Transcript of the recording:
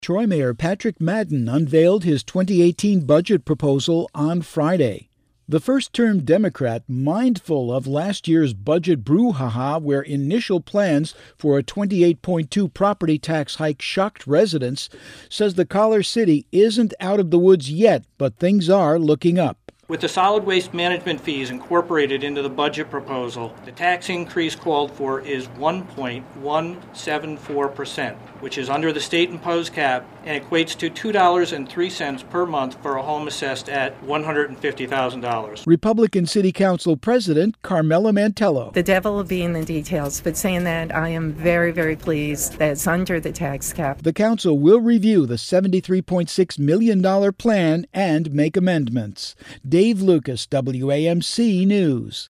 Troy Mayor Patrick Madden unveiled his 2018 budget proposal on Friday. The first-term Democrat, mindful of last year's budget brouhaha where initial plans for a 28.2 property tax hike shocked residents, says the Collar City isn't out of the woods yet, but things are looking up. With the solid waste management fees incorporated into the budget proposal, the tax increase called for is 1.174%, which is under the state-imposed cap and equates to $2.03 per month for a home assessed at $150,000. Republican City Council President Carmela Mantello. The devil will be in the details, but saying that, I am very, very pleased that it's under the tax cap. The council will review the $73.6 million plan and make amendments. Dave Lucas, WAMC News.